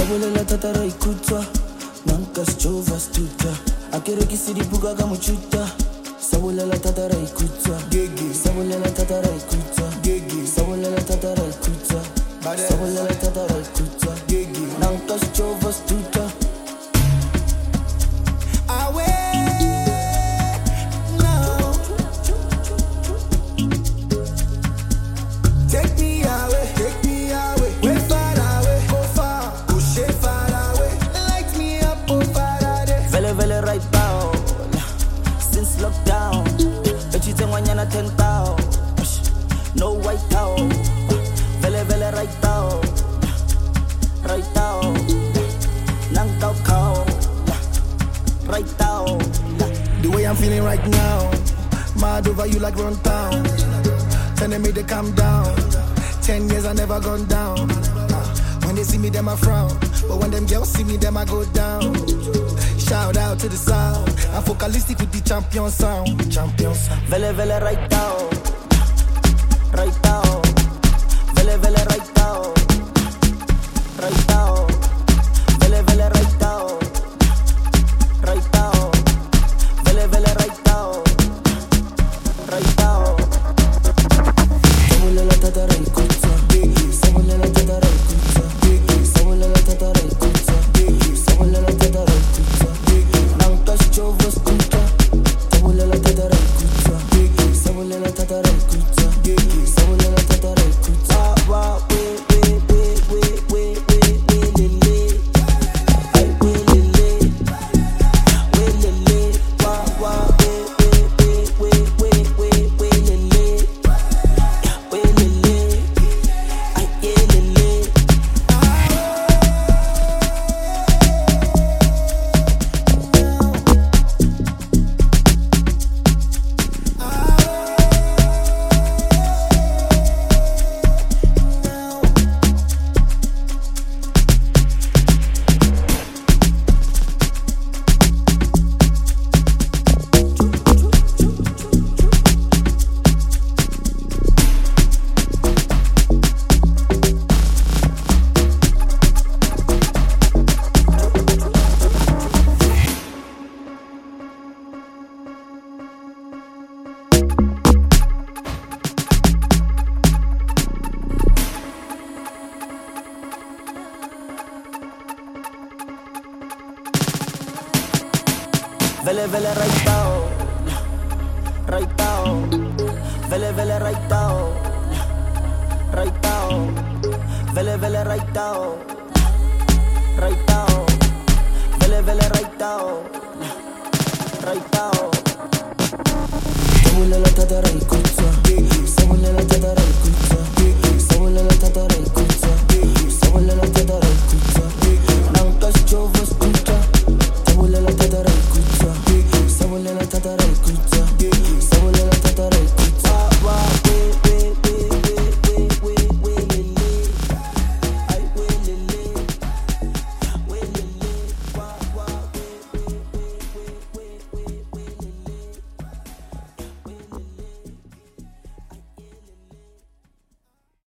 Sabolela tatara ikutwa Nanka sjova stuta Akere kisiri buga gamuchuta Sabolela tatara ikutwa Sabolela tatara ikutwa Sabolela tatara ikutwa Sabolela tatara ikutwa Nanka sjova stuta Lockdown, but you think when you're not 10,000, no white out, vele right out, nang cow, right out. The way I'm feeling right now, mad over you like run town, telling me to calm down. 10 years I never gone down. When they see me, them I frown, but when them girls see me, them I go down. Shout out to the sound. I'm focalistic with the champion sound. Vele right out, vele right out, vele right out, vele right out. Sabolela tatara ikutwa, sabolela tatara ikutwa, sabolela tatara ikutwa, sabolela tatara ikutwa. Nanka sjova stuta, sabolela tatara ikutwa, sabolela tatara ikutwa, sabolela tatara ikutwa. Wa we lele, ay we lele, wa we lele. Vele right out, vele right out, vele right out, vele right out. Sabolela tatara ikutwa.